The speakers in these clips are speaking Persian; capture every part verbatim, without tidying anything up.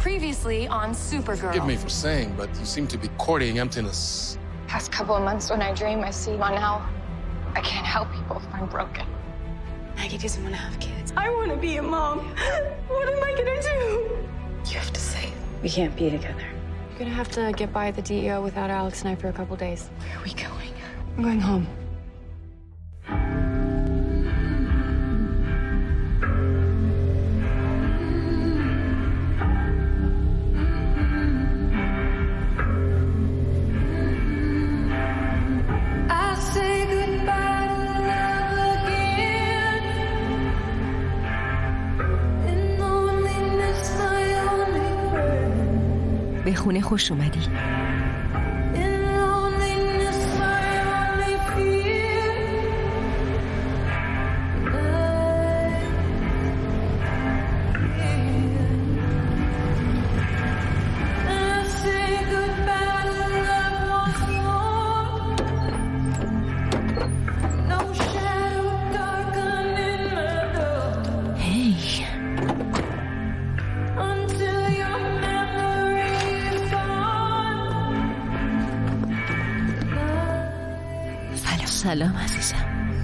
Previously on Supergirl. Forgive me for saying, but you seem to be courting emptiness. Past couple of months when I dream, I see one now. I can't help people if I'm broken. Maggie doesn't want to have kids. I want to be a mom. What am I gonna do? You have to say we can't be together. I'm gonna have to get by at the D E O without Alex and I for a couple days. Where are we going? I'm going home. به خونه خوش اومدی. سلام عزیزم.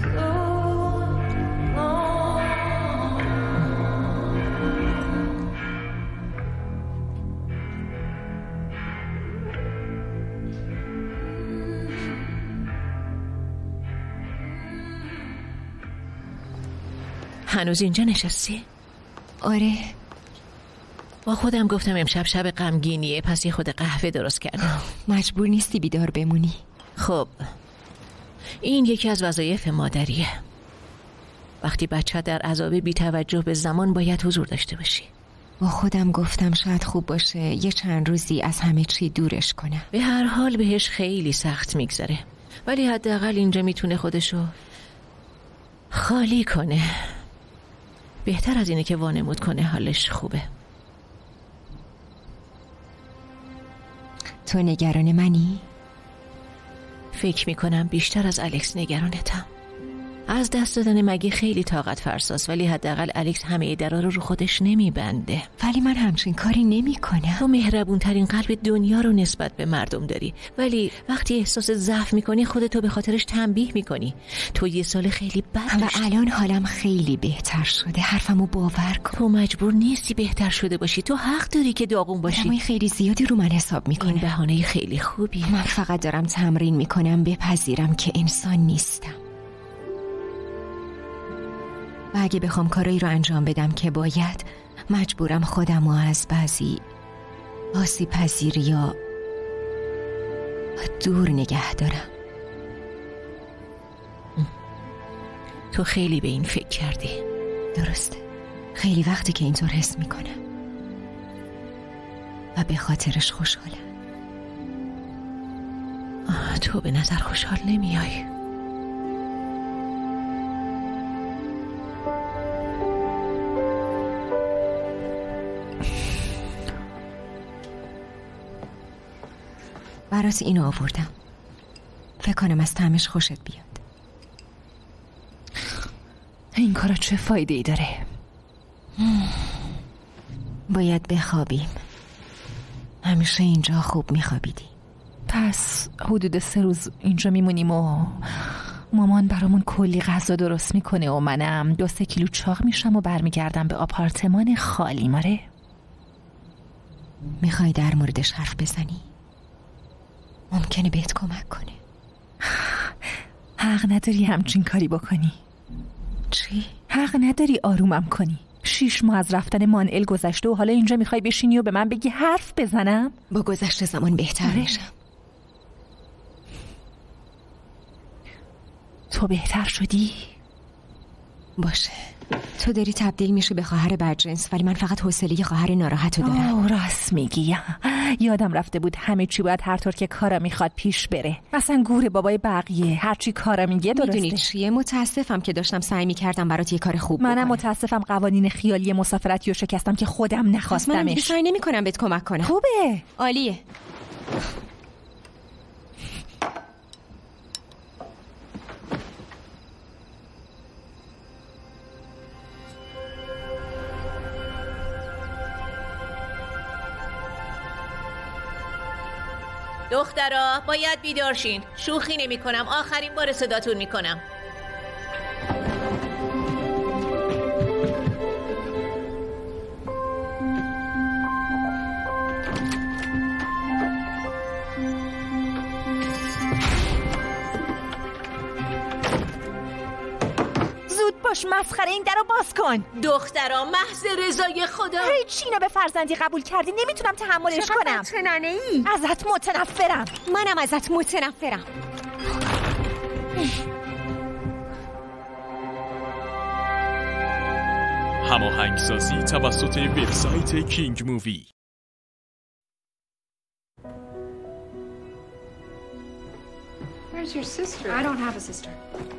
هنوز اینجا نشستی؟ آره. با خودم گفتم امشب شب غمگینیه، پس یه خود قهوه درست کردم. مجبور نیستی بیدار بمونی؟ خب این یکی از وظایف مادریه. وقتی بچه در عذاب بی توجه به زمان باید حضور داشته باشی. با خودم گفتم شاید خوب باشه یه چند روزی از همه چی دورش کنم. به هر حال بهش خیلی سخت میگذره، ولی حداقل اینجا میتونه خودشو خالی کنه. بهتر از اینه که وانمود کنه حالش خوبه. تو نگران منی؟ فکر میکنم بیشتر از الکس نگرانتم. از دست دادن مگی خیلی طاقت فرساست، ولی حداقل الکس همه درا رو رو خودش نمیبنده. ولی من همچین کاری نمی کنم. تو مهربون ترین قلب دنیا رو نسبت به مردم داری، ولی وقتی احساس ضعف میکنی خودتو به خاطرش تنبیه میکنی. تو یه سال خیلی بد و الان حالم خیلی بهتر شده. حرفمو باور کن. تو مجبور نیستی بهتر شده باشی. تو حق داری که داغون باشی. آدمای خیلی زیادی رو من حساب میکنه. این بهانه خیلی خوبیه. من فقط دارم تمرین میکنم بپذیرم که انسان نیستم. و اگه بخوام کارایی رو انجام بدم که باید، مجبورم خودم رو از بعضی آسیب پذیری یا دور نگه دارم. تو خیلی به این فکر کردی. درسته، خیلی وقتی که اینطور حس میکنم و به خاطرش خوشحالم. تو به نظر خوشحال نمیای. برات اینو آوردم، فکر کنم از طعمش خوشت بیاد. این کارا چه فایده ای داره؟ باید بخوابیم. همیشه اینجا خوب میخوابیدی. پس حدود سه روز اینجا میمونیم و مامان برامون کلی غذا درست میکنه و منم دو سه کیلو چاق میشم و برمیگردم به آپارتمان خالی. ماره میخوای در موردش حرف بزنی؟ ممکنه بهت کمک کنه. حق نداری همچین کاری بکنی. چی؟ حق نداری آرومم کنی. شیش ماه از رفتن مانئل گذشته و حالا اینجا میخوای بشینی و به من بگی حرف بزنم؟ با گذشت زمان بهتر میشم. تو بهتر شدی؟ باشه، تو داری تبدیل میشی به خواهر بدجنس، ولی من فقط حوصله خواهر ناراحتو دارم. آه راست میگی. یادم رفته بود همه چی باید هر طور که کارا میخواد پیش بره. مثلا گور بابای بقیه هر چی کارا میگه درسته. میدونی چیه؟ متاسفم که داشتم سعی میکردم برات یه کار خوب بکنم. منم متاسفم قوانین خیالی مسافرتی رو شکستم که خودم نخواستمش. من دیگه سعی نمیکنم بهت کمک کنم. خوبه، عالیه. دخترا باید بیدار شین. شوخی نمی کنم، آخرین بار صداتون می کنم. زود باش، مسخره، این درو باز کن. دخترا محض رضای خدا. هیچ اینو به فرزندی قبول کردی، نمیتونم تحملش کنم. چقدر ای؟ ازت متنفرم. منم ازت متنفرم. هماهنگسازی توسط وبسایت کینگ مووی. Where's your sister? I don't have a sister.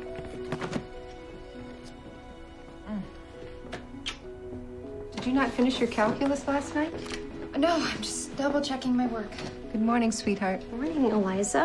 Did you not finish your calculus last night? No, I'm just double checking my work. Good morning, sweetheart. Morning, Eliza.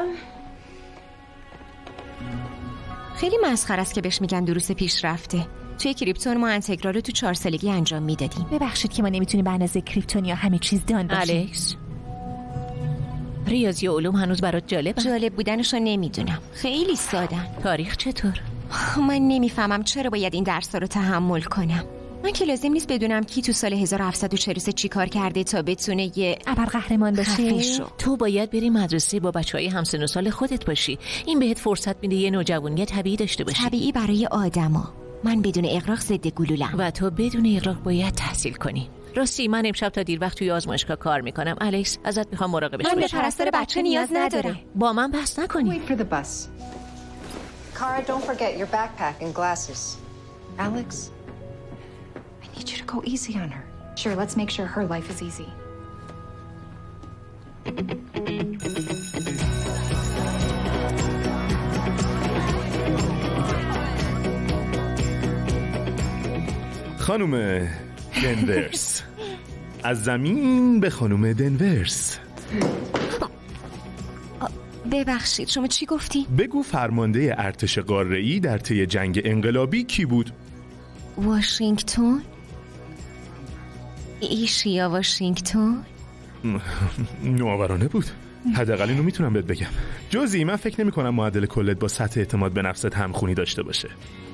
خیلی مسخره است که بهش میگن دروس پیشرفته. توی کریپتون ما انتگرال رو تو چهار سالگی انجام میدادیم. ببخشید که ما نمیتونیم به اندازه کریپتونیا همه چیز دان باشیم. الکس، ریاضی و علوم هنوز برات جالبه؟ جالب بودنش رو نمیدونم. خیلی سادن. تاریخ چطور؟ من نمیفهمم چرا باید این درس‌ها رو تحمل کنم. من که لازم نیست بدونم کی تو سال هزار و هفتصد و چهل و سه چی کار کرده تا بتونه یه ابرقهرمان باشه. تو باید بری مدرسه با بچهای همسن و سال خودت باشی. این بهت فرصت میده یه نوجوانی طبیعی داشته باشی. طبیعی برای آدما. من بدون اغراق ضد گلولم. و تو بدون اغراق باید تحصیل کنی. راستی من امشب تا دیر وقت توی آزمایشگاه کار میکنم. الکس، ازت میخوام مراقبش باشی. من به پرستار بچه نیاز نداره. با من بحث نکنی. Wait for the bus. Kara, don't forget your backpack and glasses. Alex, I need you to go easy on her. Sure, let's make sure her life is easy. خانم دنورس. از زمین به خانم دنورس. ببخشید، شما چی گفتی؟ بگو فرمانده ارتش قاره‌ای در طی جنگ انقلابی کی بود؟ واشنگتن؟ ایشیا واشنگتن؟ نوآورانه بود. حداقل اینو میتونم بهت بگم. جزئی من فکر نمی کنم معدل کلت با سطح اعتماد به نفست همخونی داشته باشه.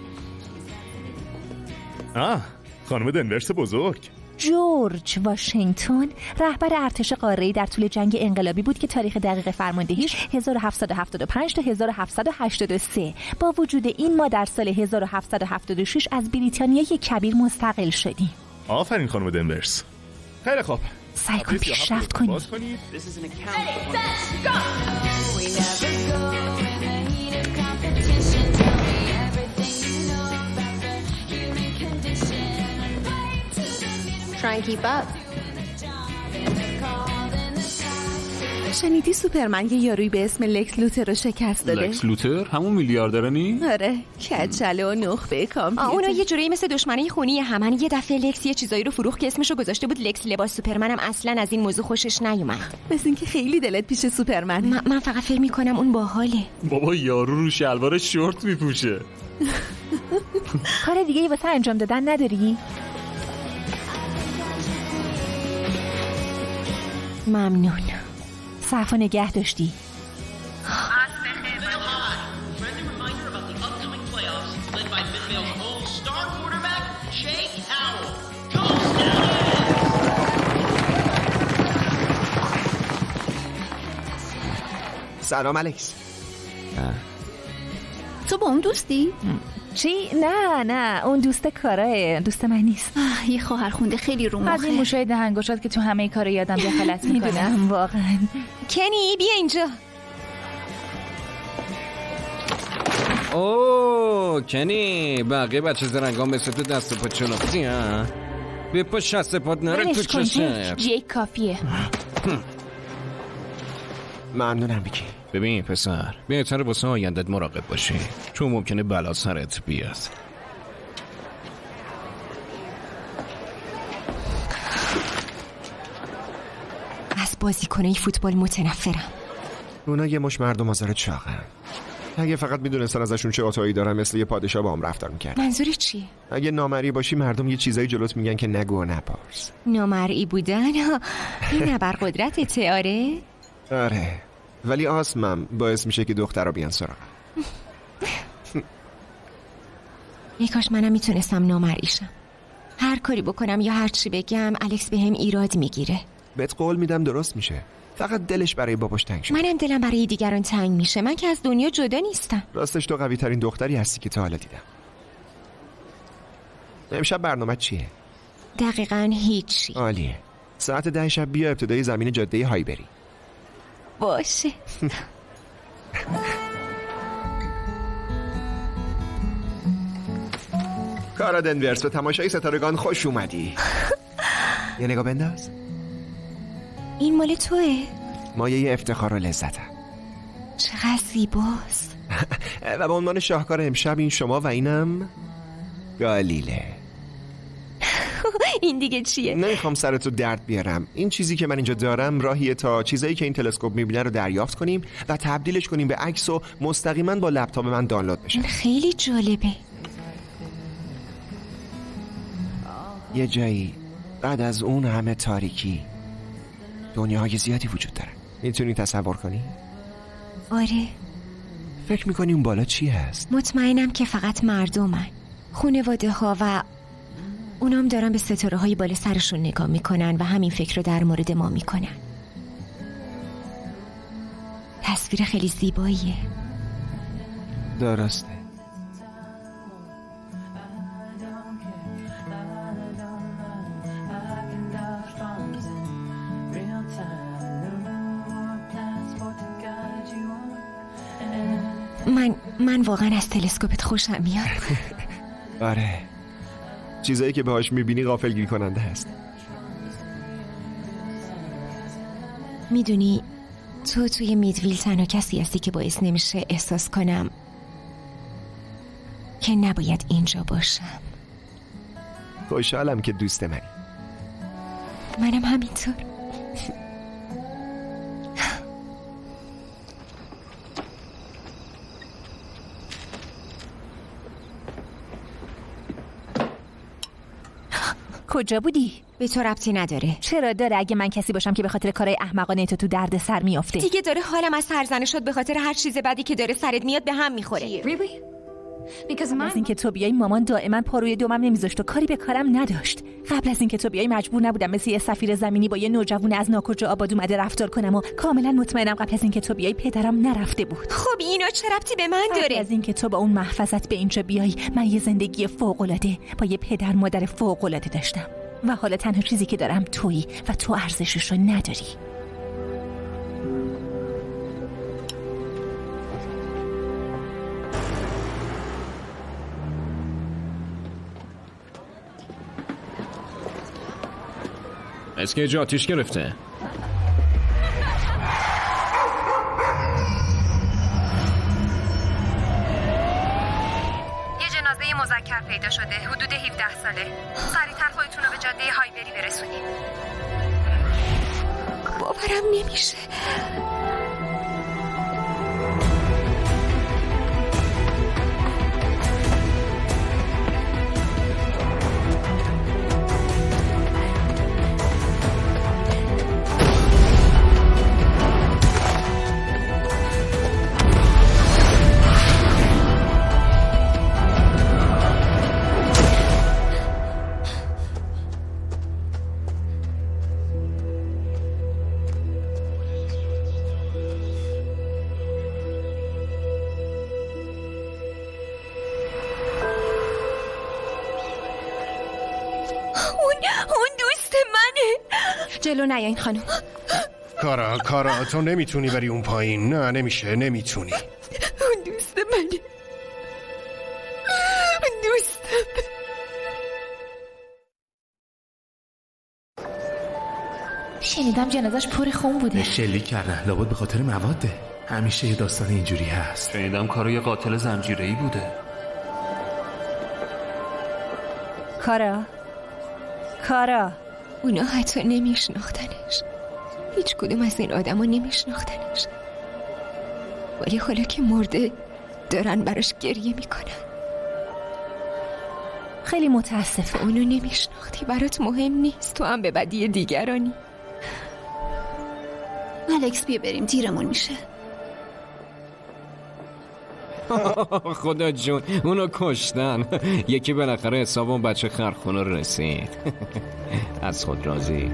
آه، خانم دنورس بزرگ. جورج واشنگتن رهبر ارتش قاره‌ای در طول جنگ انقلابی بود که تاریخ دقیق فرماندهیش هزار و هفتصد و هفتاد و پنج تا هزار و هفتصد و هشتاد و سه. با وجود این ما در سال هزار و هفتصد و هفتاد و شش از بریتانیای کبیر مستقل شدیم. آفرین خانم دنورس. خیلی خوب. سعی کن پیشرفت کنی. Try and keep up. شنیدی سوپرمن یه یارویی به اسم لکس لوتر رو شکست داده؟ لکس لوتر؟ همون میلیاردره نی؟ آره، کچله و نخبه کامپیوتر. اونا یه جوری مثل دشمنای خونی همن. یه دفعه لکس یه چیزایی رو فروخت که اسمشو گذاشته بود لکس لباس. سوپرمنم اصلا از این موضوع خوشش نیومد. مثل اینکه خیلی دلت پیش سوپرمن. من, من فقط فکر میکنم اون باحاله. بابا یارو رو شلوار شورت میپوشه. کار دیگه ای واسه انجام دادن نداری؟ ممنون. صفو نگه داشتی. سلام الکس. تو با اون دوستی؟ چی؟ نه نه، اون دوست کاراه، دوست من نیست. یه خواهر خونده خیلی رو مخه. از این مشاهده هنگاشات که تو همه کار یادم دخالت میکنم. واقعا. کنی بیا اینجا. اوه کنی، بقیه بچه زرنگان مثل تو دست پا چلافزی ها؟ به پا شست پاد نره تو چشم. جیک کافیه. ممنونم بیکی. ببین پسر، بهتره واسه آیندت مراقب باشی، چون ممکنه بلا سرت بیاد. از بازیکنای فوتبال متنفرم. اونا یه مش مردم آزار چاقن. اگه فقط میدونستن ازشون چه عطایی دارن مثل یه پادشاه با هم رفتار میکردن. منظوری چی؟ اگه نامرئی باشی مردم یه چیزایی جلوت میگن که نگو و نپرس. نامرئی بودن؟ این ابرقدرتته؟ آره؟ آره، ولی آسمم باعث میشه که دخترها بیان سراغم. ای کاش منم میتونستم نامرئیشم. هر کاری بکنم یا هر چی بگم الکس بهم ایراد میگیره. بهت قول میدم درست میشه. فقط دلش برای باباش تنگ شد. منم دلم برای دیگران تنگ میشه. من که از دنیا جدا نیستم. راستش تو قوی ترین دختری هستی که تا حالا دیدم. امشب برنامه چیه؟ دقیقاً هیچی. عالیه. ساعت ده شب بیا ابتدای زمین جاده هایبری. باشه. کارا دنورس، به تماشای ستارگان خوش اومدی. یه نگاه بنداز. این مال توه؟ مایه افتخار و لذتم. چقدر زیباست. و به عنوان شاهکار امشب این شما و اینم گالیله. این دیگه چیه؟ نمیخوام سرتو درد بیارم. این چیزی که من اینجا دارم راهیه تا چیزایی که این تلسکوپ میبینه رو دریافت کنیم و تبدیلش کنیم به عکس و مستقیما با لپتاپ من دانلود بشه. خیلی جالبه. یه جایی بعد از اون همه تاریکی دنیاهای زیادی وجود داره. میتونی تصور کنی؟ آره. فکر میکنی اون بالا چی هست؟ مطمئنم که فقط مردمن، خانواده ها و اونام دارن به ستاره های بالا سرشون نگاه میکنن و همین فکر رو در مورد ما میکنن. تصویر خیلی زیباییه. درسته. من من واقعا از تلسکوپت خوشم میاد. آره، چیزایی که باهاش میبینی غافلگیر کننده هست. میدونی تو توی میدویل تنها کسی هستی که باعث نمیشه احساس کنم که نباید اینجا باشم. خوشحالم که دوست منی. منم همینطور. کجا بودی؟ به تو ربطی نداره. چرا داره؟ اگه من کسی باشم که به خاطر کارهای احمقانه تو تو درد سر میافته. دیگه داره حالم از سرزنه شد به خاطر هر چیز بدی که داره سرت میاد به هم میخوره. قبل از اینکه تو بیای مامان دائما پا روی دومم نمیذاشت و کاری به کارم نداشت. قبل از اینکه تو بیای مجبور نبودم مثل یه سفیر زمینی با یه نوجوان از ناکجا آباد اومده رفتار کنم و کاملا مطمئنم قبل از اینکه تو بیای پدرم نرفته بود. خب اینا چه ربطی به من داره؟ قبل از اینکه تو با اون محفظت به اینجا بیای من یه زندگی فوق‌العاده با یه پدر مادر فوق‌العاده داشتم و حالا تنها چیزی که دارم تویی و تو ارزشش رو نداری. اسکی جا آتیش گرفته. یه جنازه مذکر پیدا شده، حدود هفده ساله. سریعتر خودتون رو به جاده هایبری برسونید. باورم نمیشه. جلو نیاین خانم. کارا کارا تو نمیتونی بری اون پایین. نه نمیشه، نمیتونی. اون دوست منه. اون دوستم. شنیدم جنازش پر خون بوده. شلیک کردن، لابد به خاطر مواده. همیشه یه داستان اینجوری هست. شنیدم کارو یه قاتل زنجیره‌ای بوده. کارا کارا اونا حتی نمیشناختنش. هیچ کدوم از این آدم ها نمیشناختنش، ولی حالا که مرده دارن براش گریه میکنن. خیلی متاسفم. اونو نمیشناختی، برات مهم نیست. تو هم به بدی دیگرانی. الکس بیا بریم، دیرمون میشه. خدا جون اونو کشتن. یکی بالاخره حساب اون بچه خرخونه رسید. از خود راضی.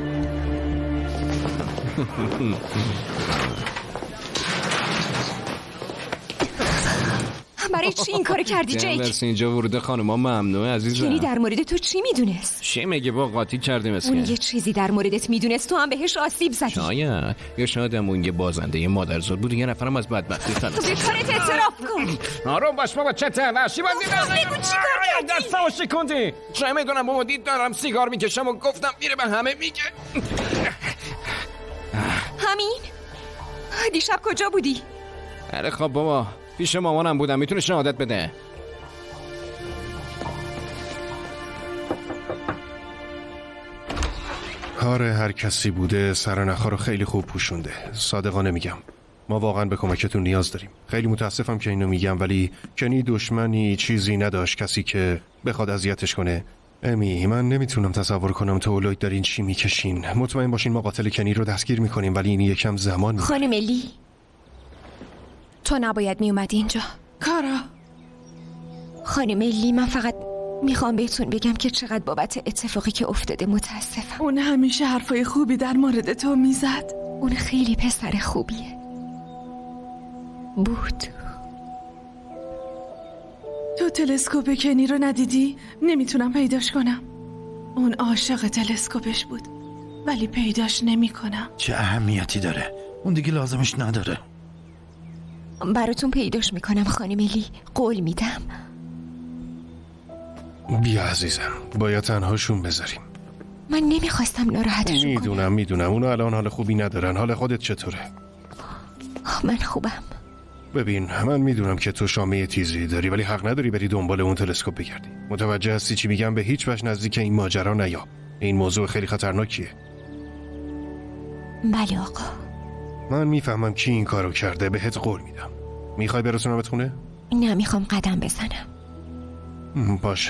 برای چی این کارو کردی جیک؟ درس اینجا ورود خانوما ممنوعه عزیزم. کنی در مورد تو چی میدونست؟ چی میگه با قاطی کردیم اسکن؟ اون یه چیزی در موردت میدونست تو هم بهش آسیب زدی. شاید یا شاید اون یه بازنده یه مادرزاد بود یه نفرم از بدبختی خلاص. تو به کارت اعتراف کن. آروم باش بابا چته وحشی بازی نکن. بگو چیکار کردی؟ دستمو شکوندی. چه میدونم بابا دید دارم سیگار میکشم و گفتم میره به همه میگه. همین؟ دیشب کجا بودی؟ آره خب بابا پیش مامانم بودم میتونه شهادت بده. آره هر کسی بوده سرنخا رو خیلی خوب پوشونده. صادقانه میگم ما واقعا به کمکتون نیاز داریم. خیلی متاسفم که اینو میگم ولی کنی دشمنی چیزی نداشت کسی که بخواد اذیتش کنه. امی من نمیتونم تصور کنم تو اولوید دارین چی میکشین. مطمئن باشین ما قاتل کنی رو دستگیر میکنیم ولی این یکم زمان میبره. خانم لی تو نباید میومدی اینجا. کارا خانم لی من فقط میخوام بهتون بگم که چقدر بابت اتفاقی که افتاده متاسفم. اون همیشه حرفای خوبی در مورد تو میزد. اون خیلی پسر خوبیه بود. تو تلسکوپ کنی رو ندیدی؟ نمیتونم پیداش کنم. اون عاشق تلسکوپش بود ولی پیداش نمیکنم. چه اهمیتی داره؟ اون دیگه لازمش نداره. براتون پیداش میکنم خانم لی، قول میدم. بیا عزیزم باید تنهاشون بذاریم. من نمیخواستم ناراحتشون کنم. میدونم میدونم اونا الان حال خوبی ندارن. حال خودت چطوره؟ من خوبم. ببین من میدونم که تو شامه تیزی داری ولی حق نداری بری دنبال اون تلسکوپ بگردی. متوجه هستی چی میگم؟ به هیچ وجه نزدیک این ماجرا نیا. این موضوع خیلی خطرناکیه. بله آقا. من میفهمم کی این کارو کرده. بهت قول میدم. میخوای برسونمت خونه؟ نه میخوام قدم بزنم. باشه.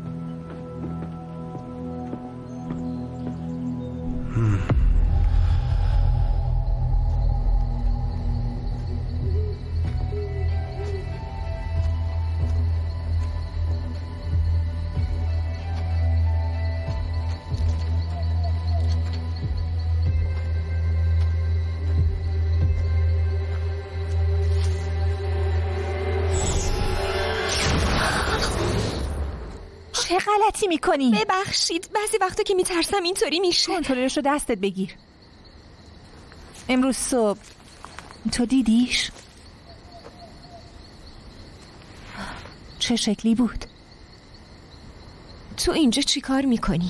چه غلطی میکنی؟ ببخشید بعضی وقتا که میترسم اینطوری میشه. کنترلش رو دستت بگیر. امروز صبح تو دیدیش؟ چه شکلی بود؟ تو اینجا چی کار میکنی؟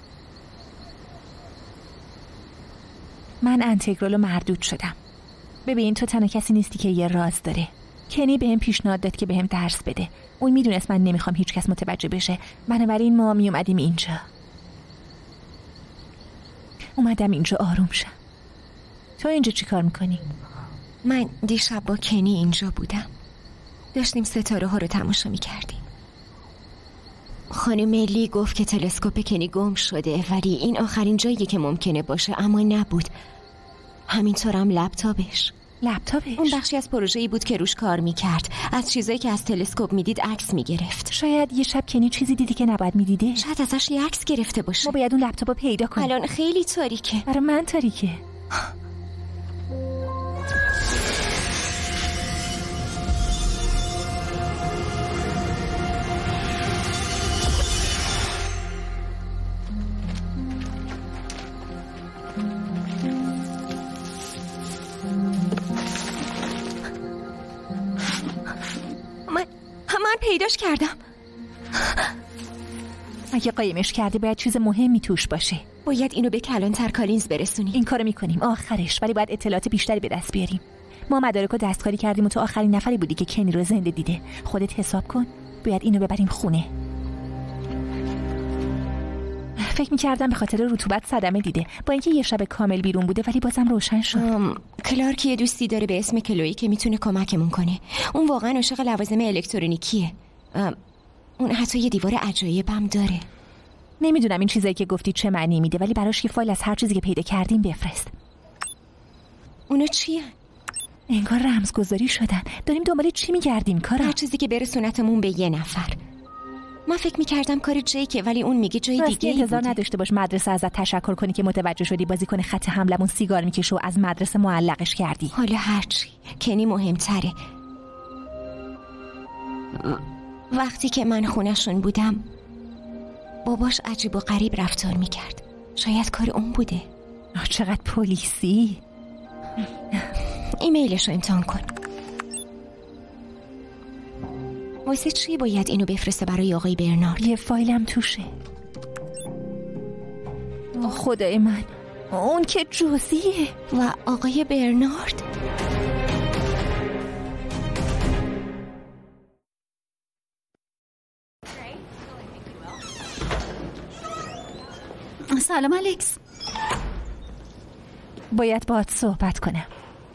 من انتگرال مردود شدم. ببین تو تنها کسی نیستی که یه راز داره. کنی بهم پیشنهاد داد که بهم درس بده. اون میدونست من نمیخوام هیچ کس متوجه بشه. بنابراین ما می اومدیم اینجا. اومدم اینجا آروم شم. تو اینجا چی کار میکنی؟ من دیشب با کنی اینجا بودم. داشتیم ستاره ها رو تماشا میکردیم. خانم لی گفت که تلسکوپ کنی گم شده ولی این آخرین جاییه که ممکنه باشه اما نبود. همینطورم لپتاپش. لپتاپش؟ اون بخشی از پروژه‌ای بود که روش کار میکرد. از چیزایی که از تلسکوپ میدید عکس میگرفت. شاید یه شب کنی چیزی دیدی که نباید میدیده. شاید ازش یه عکس گرفته باشه. ما باید اون لپتاپو پیدا کنیم. الان خیلی تاریکه. برای من تاریکه. پیداش کردم. اگه قایمش کردی باید چیز مهمی توش باشه. باید اینو به کلانتر کالینز برسونی. این کارو میکنیم آخرش، ولی باید اطلاعات بیشتری به دست بیاریم. ما مدارکو دستکاری کردیم و تو آخرین نفری بودی که کنی رو زنده دیده. خودت حساب کن. باید اینو ببریم خونه. فکر میکردم به خاطر رطوبت صدمه دیده، با اینکه یه شب کامل بیرون بوده ولی بازم روشن شد. کلارک یه دوستی داره به اسم کلویی که میتونه کمکمون کنه. اون واقعا عاشق لوازم الکترونیکیه. اون حتی یه دیوار عجایبم داره. نمیدونم این چیزایی که گفتی چه معنی میده، ولی براش یه فایل از هر چیزی که پیدا کردیم بفرست. اونا چیه؟ انگار رمزگذاری شدن. داریم دنبال چی میگردیم کارا؟ هر چیزی که برسونتمون به یه نفر. من فکر میکردم کار جیکه ولی اون میگه جای دیگه ای انتظار نداشته باش مدرسه ازت تشکر کنی که متوجه شدی بازیکن خط حملمون سیگار میکشه و از مدرسه معلقش کردی. حالا هرچی، کنی مهمتره. وقتی که من خونشون بودم باباش عجیب و غریب رفتار میکرد. شاید کار اون بوده. چقدر پلیسی. ایمیلش رو امتحان کن. واسه چی باید اینو بفرسته برای آقای برنارد؟ یه فایلم توشه. خدای من، اون که جوزیه. و آقای برنارد؟ سلام الکس. باید باهات صحبت کنم.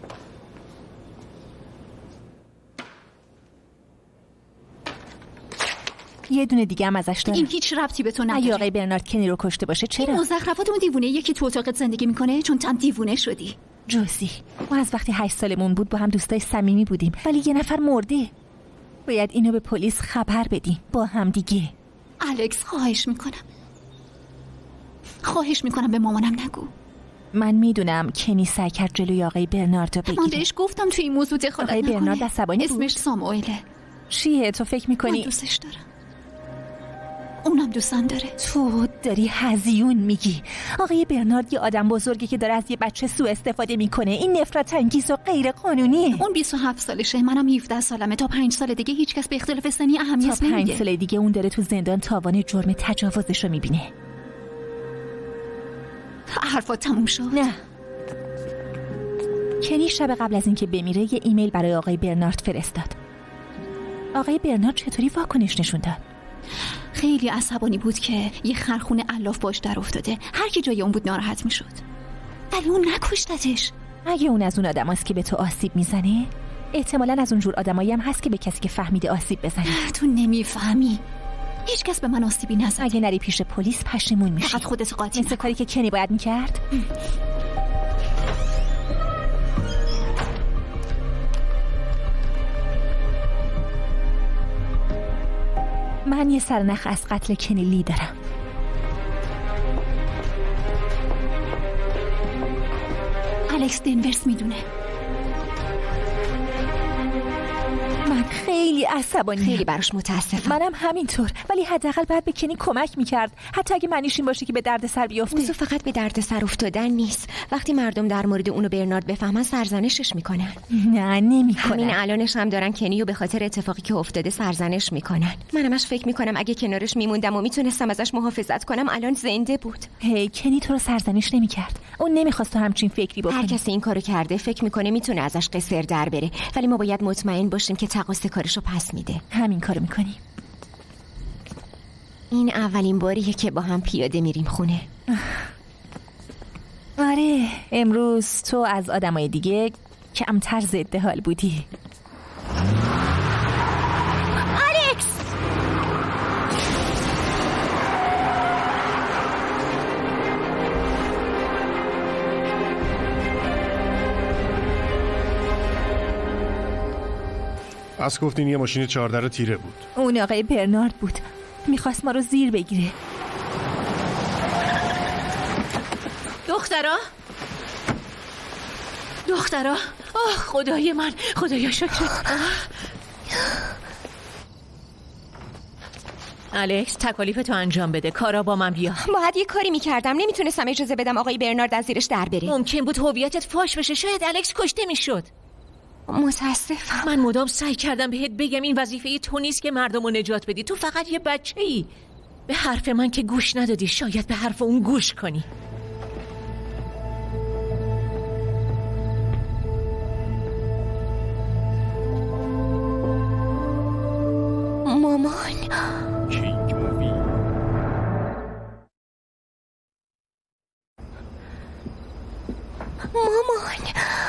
یه دونه دیگه هم ازش دارم. این هیچ ربطی به تو نداره. اگه آقای برنارد کنی رو کشته باشه چرا؟ این مزخرفات اون دیوونه یکی تو اتاقت زندگی میکنه چون تم دیوونه شدی. جوزی، ما از وقتی هشت سالمون بود با هم دوستای صمیمی بودیم ولی یه نفر مرده. باید اینو به پلیس خبر بدیم با هم دیگه. الکس خواهش میکنم. خواهش میکنم به مامانم نگو. من میدونم کنی سعی کرد جلوی آقای برنارد رو بگیره. من بهش گفتم توی این موضوع دخالت نکنه. آقای برنارد عصبانی بود. اسمش ساموئله. چیه تو فکر میکنی؟ من دوستش دارم. اونم دوستم داره. تو داری هزیون میگی. آقای برنارد یه آدم بزرگی که داره از یه بچه سوء استفاده میکنه. این نفرت انگیز و غیر قانونیه. اون بیست و هفت سالشه، منم هفده سالمه. تا پنج سال دیگه هیچکس به اختلاف سنی اهمیت نمیده. تا پنج سال دیگه اون داره تو زندان تاوان جرم تجاوزش رو میبینه. حرفات تموم شد؟ نه. کنی شب قبل از اینکه بمیره یه ایمیل برای آقای برنارد فرستاد. آقای برنارد چطوری واکنش نشون داد؟ خیلی عصبانی بود که یه خرخونه الاف باش در افتاده. هر کی جای اون بود ناراحت میشد. ولی اون نکشتتش. اگه اون از اون آدماست که به تو آسیب میزنه، احتمالاً از اون جور آدمایی هم هست که به کسی که فهمیده آسیب بزنه. تو نمیفهمی. هیچ کس به من آسیبی نزد. اگه نری پیش پلیس پشیمون میشی. فقط خودت قاطی مثل کاری که کنی باید میکرد. من یه سرنخ از قتل کنی لی دارم. الکس دنورس میدونه. من خیلی عصبانی، خیلی براش متاسفم. منم همینطور، ولی حداقل باید به کنی کمک میکرد، حتی اگه معنیش این باشه که به درد سر بیفته. موضوع فقط به درد سر افتادن نیست. وقتی مردم در مورد اونو برنارد بفهمن سرزنشش میکنن. نه نمیکنن. همین الانش هم دارن کنیو به خاطر اتفاقی که افتاده سرزنش میکنن. منمش فکر میکنم اگه کنارش میموندم و میتونستم ازش محافظت کنم الان زنده بود. هی کنی تو رو سرزنش نمیکرد. اون نمیخواست تو همچین فکری بکنی. هر کسی این کارو کرده فکر میکنه میتونه ازش قصر در بره، ولی ما باید مطمئن باشیم که تقاص کارشو پس میده. همین کارو میکنیم. این اولین باریه که با هم پیاده میریم خونه. آره، امروز تو از آدمای دیگه کمتر ضد حال بودی. الکس! از گفتین یه ماشین چهارده تیره بود. اون آقای برنارد بود، میخواست ما رو زیر بگیره. دخترا دخترا آه خدای من، خدایا شکرت. الکس تکالیف تو انجام بده، کارا با من بیا. باید یه کاری میکردم، نمیتونستم اجازه بدم آقای برنارد از زیرش در بره. ممکن بود هویتت فاش بشه، شاید الکس کشته میشد. متاسفم. من مدام سعی کردم بهت بگم این وظیفه تو نیست که مردم رو نجات بدی، تو فقط یه بچه ای. به حرف من که گوش ندادی، شاید به حرف اون گوش کنی. مامان مامان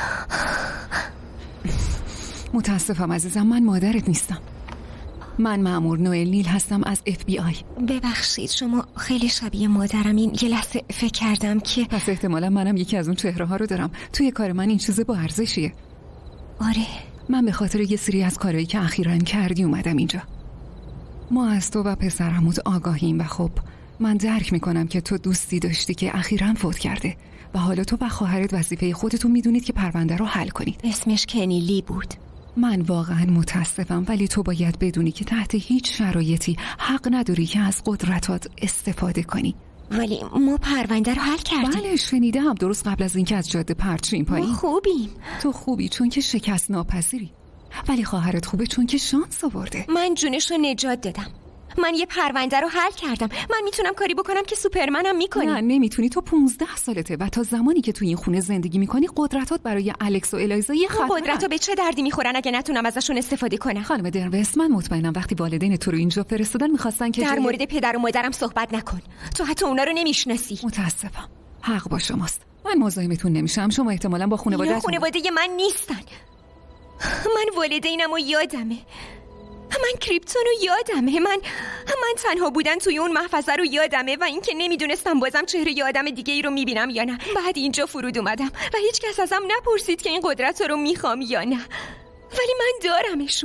متاسفم عزیزم، من مادرت نیستم. من مأمور نوئل نیل هستم از اف بی آی. ببخشید شما خیلی شبیه مادرم. این یه لحظه فکر کردم که پس احتمالا منم یکی از اون چهره ها رو دارم. توی کار من این چیز با ارزشیه. آره. من به خاطر یه سری از کارهایی که اخیراً کردی اومدم اینجا. ما از تو و پسرعموت آگاهیم و خب من درک میکنم که تو دوستی داشتی که اخیراً فوت کرده و حالا تو و خواهرت وظیفه خودتون میدونید که پرونده رو حل کنید. اسمش کنی لی بود. من واقعاً متاسفم ولی تو باید بدونی که تحت هیچ شرایطی حق نداری که از قدرتات استفاده کنی. ولی ما پرونده رو حل کردیم. بله شنیدم، درست قبل از اینکه از جاده پرت شیم پایین. ما خوبیم. تو خوبی چون که شکست ناپذیری، ولی خواهرت خوبه چون که شانس آورده. من جونش رو نجات دادم. من یه پرونده رو حل کردم. من میتونم کاری بکنم که سوپرمنم میکنی. نه نمیتونی. تو پونزده سالته و تا زمانی که تو این خونه زندگی میکنی قدرتات برای الکس و الایزا یه خطر. قدرتو به چه دردی میخورن اگه نتونم ازشون استفاده کنم؟ خانم درنوست، من مطمئنم وقتی والدین تو رو اینجا فرستادن میخواستن که در جای... مورد پدر و مادرم صحبت نکن. تو حتی اونا رو نمیشناسی. متاسفم. حق با شماست. من مزاحمتون نمیشم. شما احتمالاً با خانواده‌تون. خانواده من نیستن. من والدینم و یادمه. من کریپتون رو یادمه. من من تنها بودن توی اون محفظه رو یادمه و اینکه نمیدونستم بازم چهره یه آدم دیگه ای رو میبینم یا نه. بعد اینجا فرود اومدم و هیچ کس ازم نپرسید که این قدرت رو میخوام یا نه، ولی من دارمشون.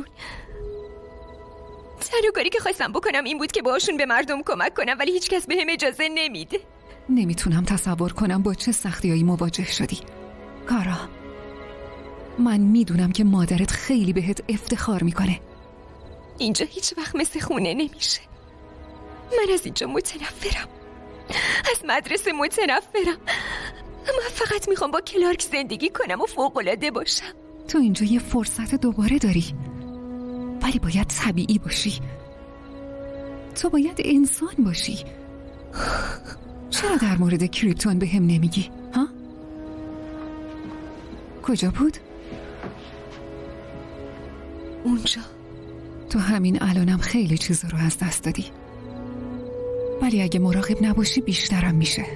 تنها کاری که خواستم بکنم این بود که باهاشون به مردم کمک کنم، ولی هیچ کس بهم اجازه نمیده. نمیتونم تصور کنم با چه سختیایی مواجه شدی. کارا، من میدونم که مادرت خیلی بهت افتخار میکنه. اینجا هیچ وقت مثل خونه نمیشه. من از اینجا متنفرم، از مدرسه متنفرم. من فقط میخوام با کلارک زندگی کنم و فوق‌العاده باشم. تو اینجا یه فرصت دوباره داری، ولی باید طبیعی باشی. تو باید انسان باشی. چرا در مورد کریپتون به هم نمیگی؟ ها؟ کجا بود؟ اونجا. تو همین الانم خیلی چیزا رو از دست دادی، ولی اگه مراقب نباشی بیشترم میشه.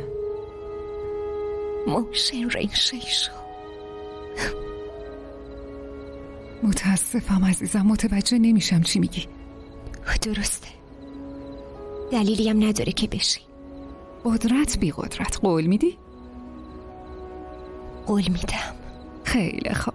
موشن رینشیشو. متاسفم عزیزم، متوجه نمیشم چی میگی. درسته، دلیلی هم نداره که بشی. قدرت بی قدرت. قول میدی؟ قول میدم. خیلی خوب.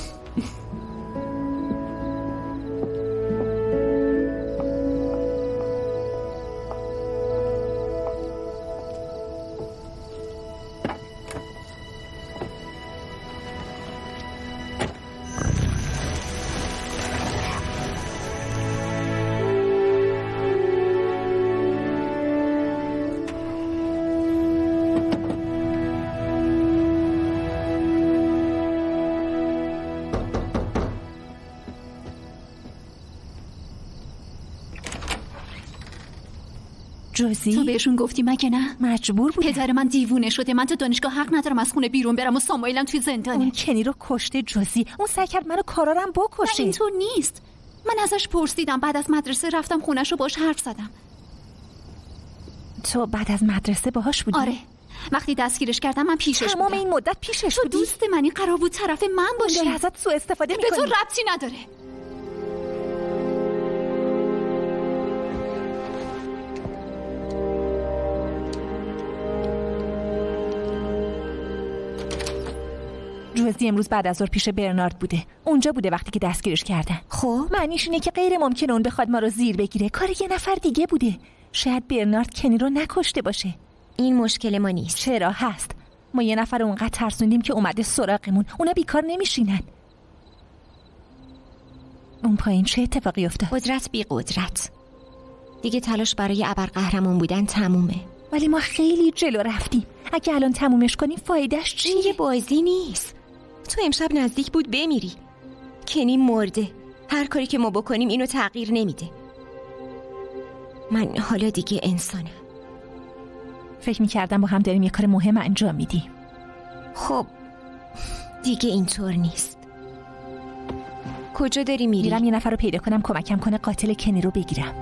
جوزی؟ تو بهشون گفتی مگه نه؟ مجبور بودم. پدر من دیوونه شده. من تو دانشگاه حق ندارم از خونه بیرون برم و ساموئلم توی زندانه. اون کنی رو کشته جوزی. اون سعی کرد منو کارارم بکشه. اینطور نیست. من ازش پرسیدم، بعد از مدرسه رفتم خونش رو باش حرف زدم. تو بعد از مدرسه باهاش بودی؟ آره. وقتی دستگیرش کردم من پیشش بودم. تمام این مدت پیشش تو بودی؟ دوست منی، قرار بود طرف من باشی. اون ازت سوء استفاده می‌کنی. به تو ربطی نداره. جوزی امروز بعد از ظهر پیش برنارد بوده. اونجا بوده وقتی که دستگیرش کردن. خب معنیش اینه که غیر ممکنه اون بخواد ما رو زیر بگیره. کار یه نفر دیگه بوده. شاید برنارد کنی رو نکشته باشه. این مشکل ما نیست. چرا هست؟ ما یه نفر اونقدر ترسوندیم که اومده سراغمون. اونا بیکار نمیشینن. اون پایین چه اتفاقی افتاد؟ قدرت بی قدرت. دیگه تلاش برای ابرقهرمان بودن تمومه. ولی ما خیلی جلو رفتیم. اگه الان تمومش کنیم فایدهش چیه؟ یه بازی نیست. تو امشب نزدیک بود بمیری. کنی مرده. هر کاری که ما بکنیم اینو تغییر نمیده. من حالا دیگه انسانم. فکر میکردم با هم داریم یه کار مهم انجام میدیم. خب دیگه اینطور نیست. کجا داری میری؟ میرم یه نفر رو پیدا کنم کمکم کنه قاتل کنی رو بگیرم.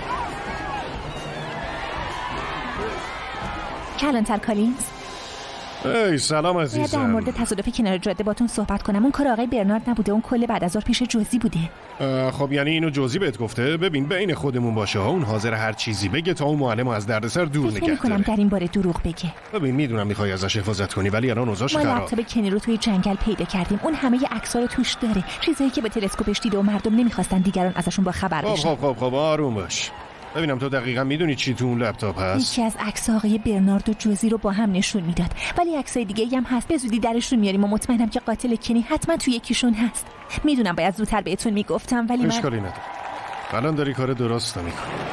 کلانتر کالینز، ای سلام عزیزم. در مورد تصادف کنار جاده باتون صحبت کنم. اون کار آقای برنارد نبوده، اون کل بعد از ظهر پیش جوزی بوده. خب یعنی اینو جوزی بهت گفته؟ ببین بین خودمون باشه ها، اون حاضر هر چیزی بگه تا اون معلمو از دردسر دور نگه داره. فکر می‌کنم در این باره دروغ بگه. ببین میدونم میخوای ازش حفاظت کنی ولی الان اوضاعش خرابه. ما لپتاپ کنی رو توی جنگل پیدا کردیم. اون همه عکس‌ها رو توش داره، چیزایی که به تلسکوپش دیده و مردم نمی‌خواستن دیگران ازشون با خبر بشن. خب خب خب آروم باش. ببینم تو دقیقاً میدونی چی تو اون لپتاپ هست؟ یکی از عکس آقای برنارد و جوزی رو با هم نشون میداد، ولی عکسای دیگه هم هست. به زودی درشون میاریم و مطمئنم که قاتل کنی حتما تو یکیشون هست. میدونم باید زودتر بهتون میگفتم ولی من اشکالی نداره. الان داری کار درست میکنی.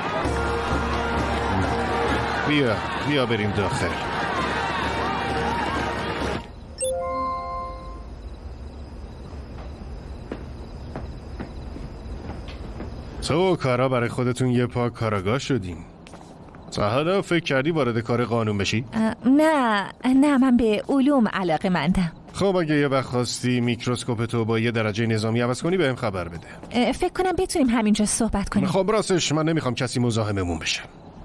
بیا بیا بریم داخل. تو و کارا برای خودتون یه پا کاراگاه شدین. تا حالا فکر کردی وارد کار قانون بشی؟ نه نه من به علوم علاقه مندم. خب اگه یه وقت خواستی میکروسکوپ تو با یه درجه نظامی عوض کنی بهم خبر بده. فکر کنم بتونیم همینجا صحبت کنیم. خب راستش من نمیخوام کسی مزاحممون بشه.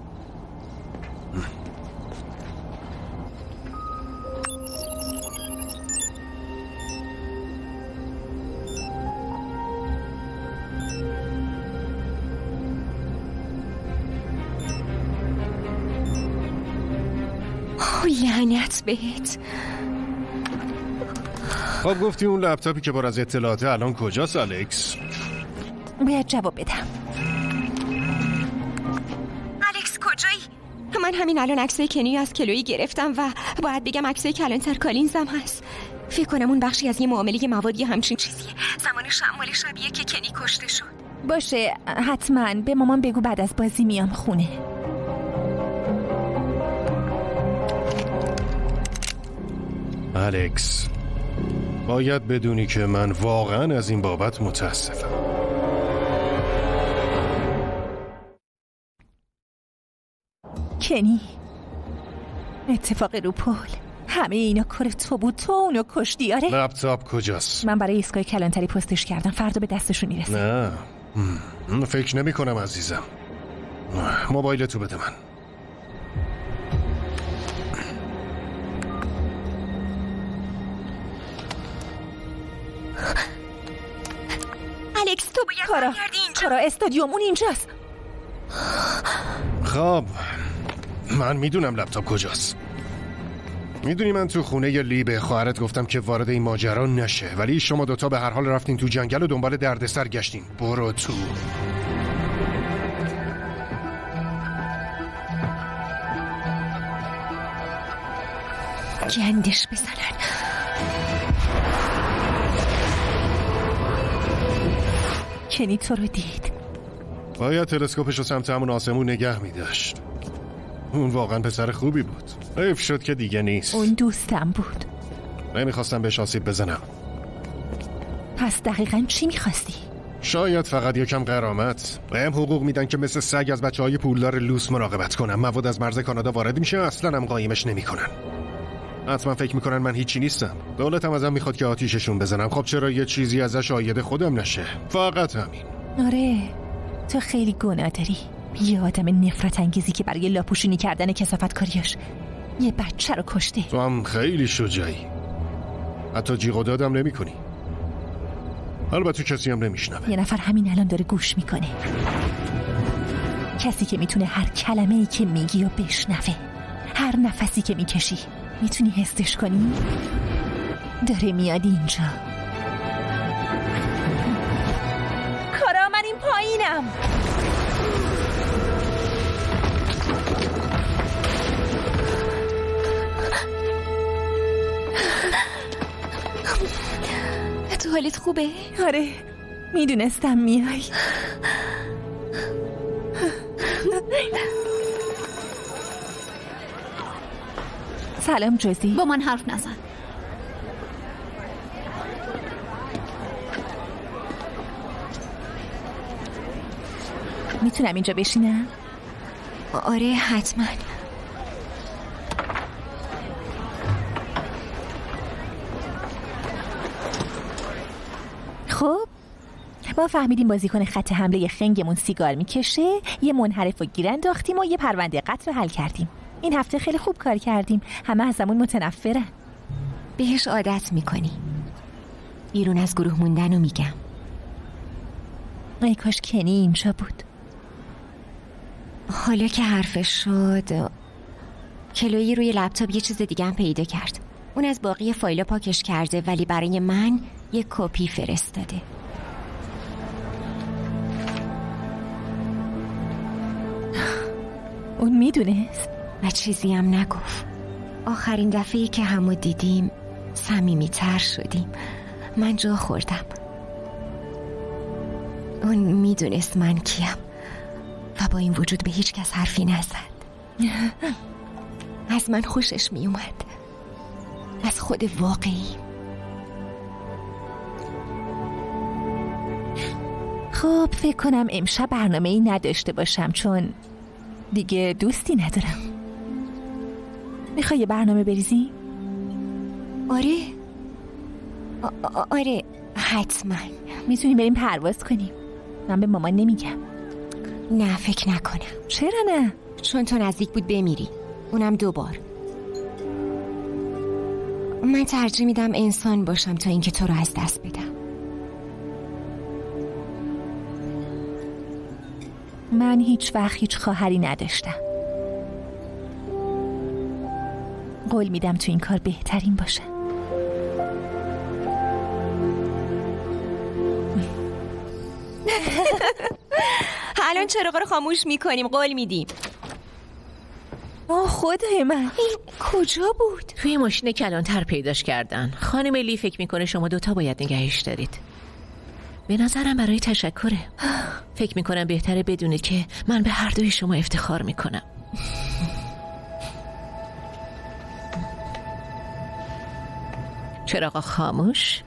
لعنت بهت. خب گفتی اون لپتاپی که پر از اطلاعاته الان کجاست الکس؟ باید جواب بدم. الکس کجایی؟ من همین الان عکسای کنی از کلویی گرفتم و باید بگم عکسای کلانتر کالینزم هست. فکر کنم اون بخشی از یه معامله موادی همچین چیزیه. زمان شمال شبیه که کنی کشته شد. باشه حتما به مامان بگو بعد از بازی میام خونه. الکس باید بدونی که من واقعا از این بابت متاسفم. کنی اتفاق رو پول، همه اینا کار تو بود، تو اونو کشتی. آره لپتاپ کجاست؟ من برای ایستگاه کلانتری پستش کردم، فردا به دستشون میرسه. نه فکر نمی کنم عزیزم. موبایل تو بده من. الکس تو باید کارا برگردی اینجا. کارا استادیوم اون اینجاست. خب من میدونم لپتاپ کجاست. میدونی من تو خونه ی لی به خواهرت گفتم که وارد این ماجرا نشه، ولی شما دوتا به هر حال رفتین تو جنگل و دنبال دردسر گشتین. برو تو. گندش بزنن. کنی تو رو دید. باید تلسکوپش رو سمت همون آسمون نگه می داشت. اون واقعا پسر خوبی بود. حیف شد که دیگه نیست. اون دوستم بود. نمیخواستم بهش آسیب بزنم. پس دقیقاً چی میخواستی؟ شاید فقط یکم غرامت. بهم حقوق میدن که مثل سگ از بچهای پولدار لوس مراقبت کنم. مواد از مرز کانادا وارد میشه، اصلا هم قایمش نمیکنن. حتما فکر میکنن من هیچی نیستم. دولتم ازم میخواد که آتیششون بزنم. خب چرا یه چیزی ازش عاید خودم نشه؟ فقط همین. آره تو خیلی گناه داری. یه آدم نفرت انگیزی که برای لاپوشونی کردن کثافتکاریاش یه بچه رو کشته. تو هم خیلی شجاعی. حتی جیغ و دادم نمی کنی. البته کسی هم نمیشنوه. یه نفر همین الان داره گوش میکنه. کسی که میتونه هر کلمه ای که میگی و بشنوه، هر نفسی که میکشی. میتونی حسش کنی؟ داره میاد اینجا. کارا من این پایینم. تو حالت خوبه؟ آره میدونستم میای. سلام جوزی. با من حرف نزن. میتونم اینجا بشینم؟ آره حتما. خب ما فهمیدیم بازیکن خط حمله خنگمون سیگار میکشه، یه منحرف رو گیر انداختیم و یه پرونده قتل رو حل کردیم. این هفته خیلی خوب کار کردیم. همه ازمون متنفرن. بهش عادت میکنی. بیرون از گروه موندن رو میگم. ای کاش کنی اینجا بود. حالا که حرفش شد، کلویی روی لپتاپ یه چیز دیگه هم پیدا کرد. اون از باقی فایل پاکش کرده ولی برای من یه کپی فرستاده. اون میدونست و چیزی هم نگفت. آخرین دفعه‌ای که همو دیدیم صمیمی‌تر شدیم. من جا خوردم. اون میدونست من کیم و با این وجود به هیچ کس حرفی نزد. از من خوشش میومد، از خود واقعی. خب فکر کنم امشب برنامه‌ای نداشته باشم چون دیگه دوستی ندارم. میخوای یه برنامه بریزی؟ آره آ- آره حتما. میتونیم بریم پرواز کنیم. من به مامان نمیگم. نه فکر نکنم. چرا نه؟ چون تو نزدیک بود بمیری، اونم دوبار. من ترجیح میدم انسان باشم تا اینکه تو رو از دست بدم. من هیچ وقت هیچ خواهری نداشتم. قول میدم تو این کار بهترین باشه. الان چراغا رو خاموش میکنیم، قول میدیم. آه خدای من، این کجا بود؟ توی ماشین کلانتر پیداش کردن. خانم لی فکر میکنه شما دوتا باید نگهش دارید. به نظرم برای تشکره. فکر میکنم بهتره بدونید که من به هر دوی شما افتخار میکنم. چراغا خاموش.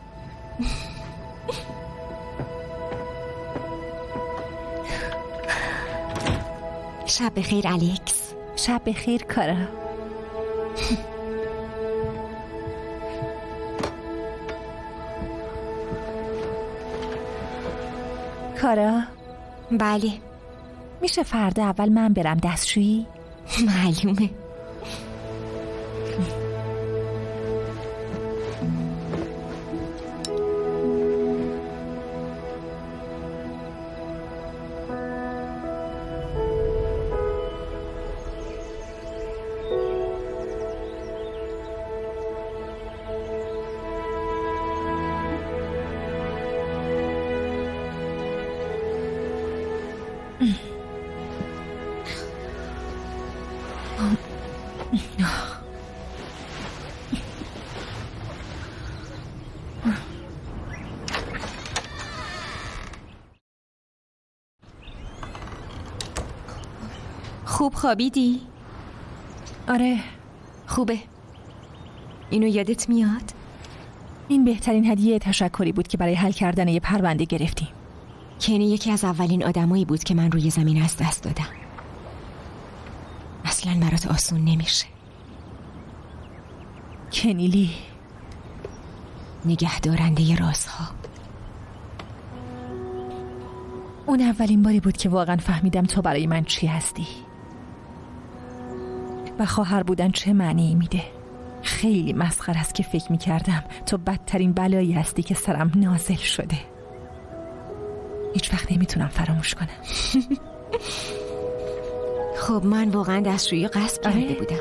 شب بخیر الکس. شب بخیر کارا. کارا؟ بله. میشه فردا اول من برم دستشویی؟ معلومه. خوب خوابیدی؟ آره. خوبه. اینو یادت میاد؟ این بهترین هدیه تشکری بود که برای حل کردن یه پرونده گرفتیم. کنی یکی از اولین آدمایی بود که من روی زمین از دست دادم. اصلا برات آسون نمیشه. کنیلی، نگه دارنده رازها. اون اولین باری بود که واقعا فهمیدم تو برای من چی هستی و خواهر بودن چه معنی میده. خیلی مسخره است که فکر میکردم تو بدترین بلایی هستی که سرم نازل شده. هیچ وقت نمیتونم فراموش کنم. خب من واقعا دستشویی غصب کرده بودم.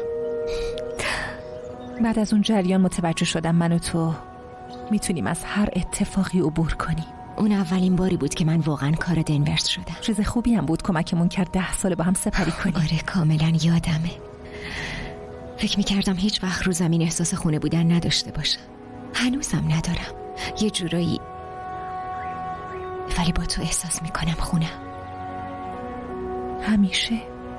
بعد از اون جریان متوجه شدم من و تو میتونیم از هر اتفاقی عبور کنیم. اون اولین باری بود که من واقعا کار دنورس شدم. چیز خوبی هم بود، کمکمون کرد ده سال با هم سپری کنیم. آره کاملا یادمه. فکر میکردم هیچ وقت رو زمین احساس خونه بودن نداشته باشم. هنوزم ندارم یه جورایی، ولی با تو احساس میکنم خونه. همیشه.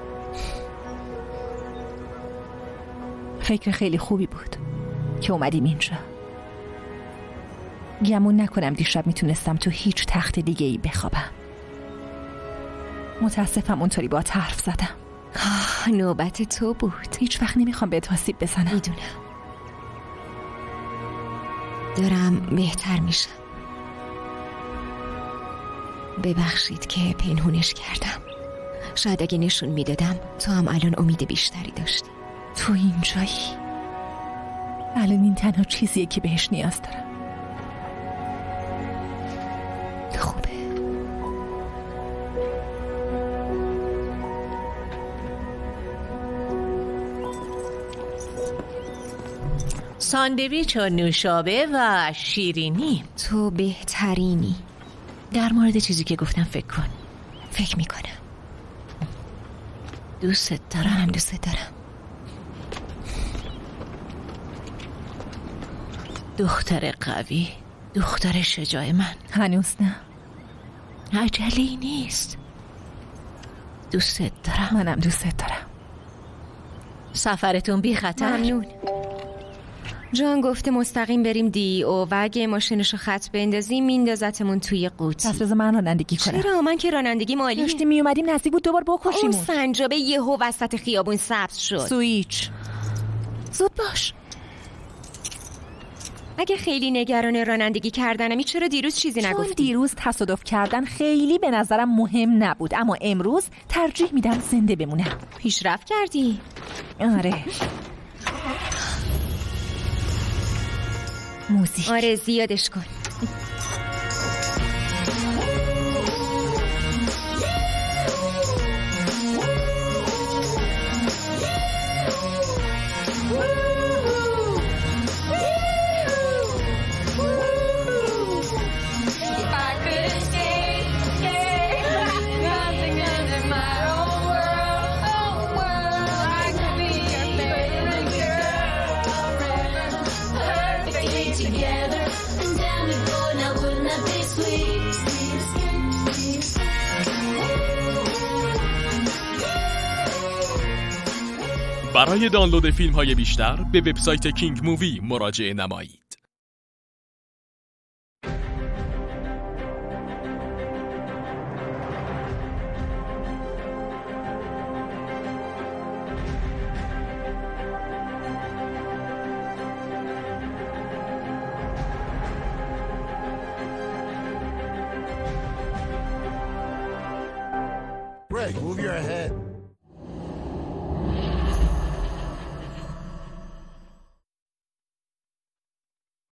فکر خیلی خوبی بود که اومدیم اینجا. گمون نکنم دیشب میتونستم تو هیچ تخت دیگه ای بخوابم. متاسفم اونطوری با حرف زدم. آه نوبت تو بود. هیچ وقت نمیخوام بهت آسیب بزنم. میدونم. دارم بهتر میشم. ببخشید که پنهونش کردم. شاید اگه نشون میدادم تو هم الان امید بیشتری داشتی. تو اینجایی؟ الان این تنها چیزیه که بهش نیاز دارم. خوبه. ساندویچ و نوشابه و شیرینی. تو بهترینی. در مورد چیزی که گفتم فکر کن. فکر میکنم. دوستت دارم. منم دوستت دارم. دختر قوی، دختر شجاع من. هنوز نه. عجله‌ای نیست. دوستت دارم. منم دوستت دارم. سفرتون بی خطر. ممنون. جان گفته مستقیم بریم دی او و اگه ماشینشو خط بندازیم میندازتمون توی قوطی. پس بذار من رانندگی کنم. چرا؟ من که رانندگی مالی. داشتیم می اومدیم نزدیک بود دوبار بکشیمون. اون سنجابه یهو وسط خیابون سبز شد. سویچ. زود باش. اگه خیلی نگران رانندگی کردنمی چرا دیروز چیزی نگفتی؟ چون دیروز تصادف کردن خیلی به نظرم مهم نبود، اما امروز ترجیح میدم زنده بمونم. پیشرفت کردی؟ آره. موزیک. آره زیادش کن. برای دانلود فیلم های بیشتر به وبسایت کینگ مووی مراجعه نمایید. Greg, move your head.